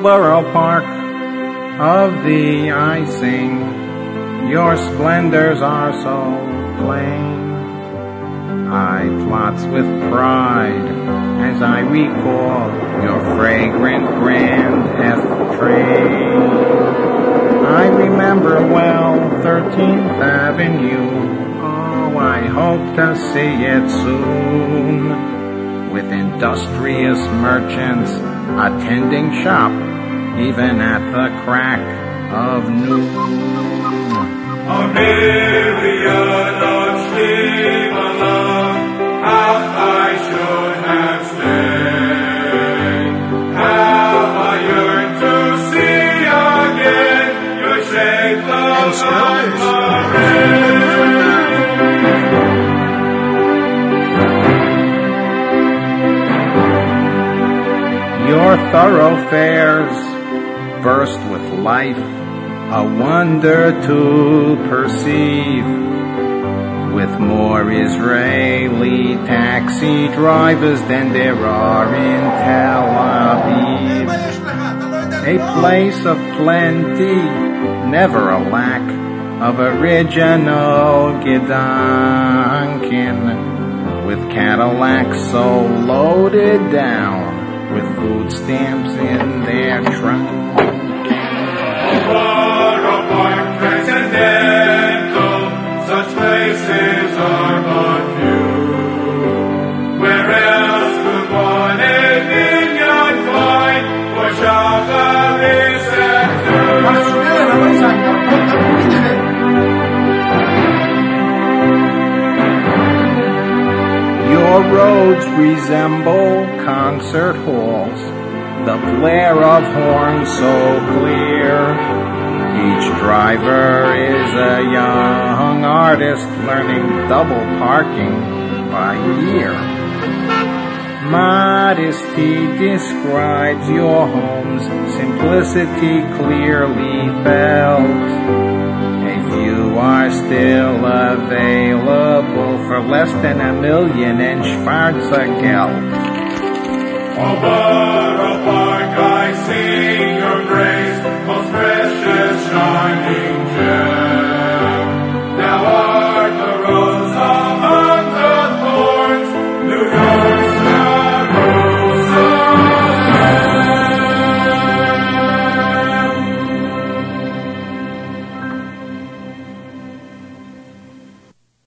floral park of thee I sing, your splendors are so plain. I plots with pride as I recall your fragrant grand train. I remember well 13th Avenue, oh, I hope to see it soon, with industrious merchants attending shop even at the crack of noon. A myriad of Shivala, how I should have stayed. How I yearn to see again your shape of Your thoroughfares burst with life, a wonder to perceive, with more Israeli taxi drivers than there are in Tel Aviv. A place of plenty, never a lack of original Gedanken, with Cadillacs so loaded down with food stamps in their trunk. Transcendental, such places are but few. Where else could one a vineyard find for Shacharis and Your roads resemble concert halls, the blare of horns so clear. Each driver is a young artist learning double parking by year. Modesty describes your home's simplicity clearly felt. A few are still available for less than $1 million in Schwarzgeld. Over a park I see your grace, most precious shining gem.